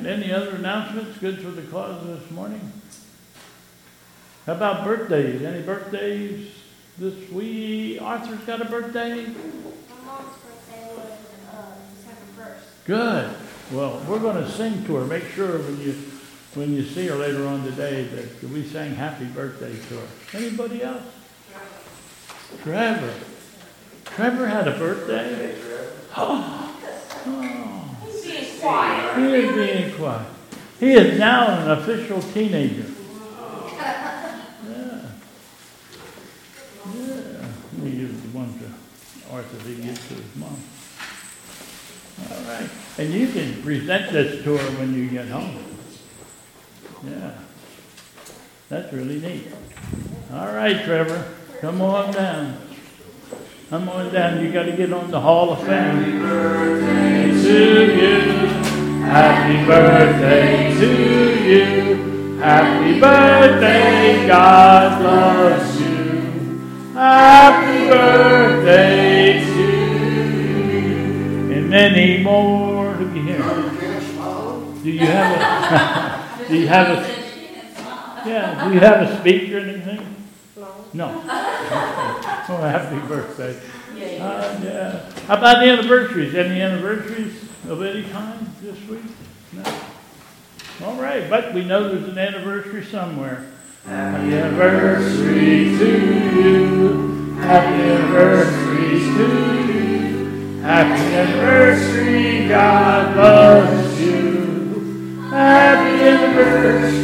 Any other announcements? Good for the cause this morning? How about birthdays? Any birthdays this week? Arthur's got a birthday? My mom's birthday was December 1st. Good. Well, we're going to sing to her. Make sure when you see her later on today that we sang happy birthday to her. Anybody else? Trevor. Trevor had a birthday? Oh. He's being quiet. He is being quiet. He is now an official teenager. Yeah. Let me give the one to Arthur that he gives to his mom. All right. And you can present this to her when you get home. Yeah. That's really neat. All right, Trevor. Come on down. Come on down. You got to get on the Hall of Fame. Happy birthday to you. Happy birthday to you. Happy birthday. God loves you. Happy birthday to you. And many more. Look at here. Do you have a? Do you have a? Yeah. Do you have a speech or anything? No. Oh, happy birthday. Yeah. How about the anniversaries? Any anniversaries of any kind this week? No. All right, but we know there's an anniversary somewhere. Happy anniversary to you. Happy anniversary to you. Happy anniversary, God loves you. Happy anniversary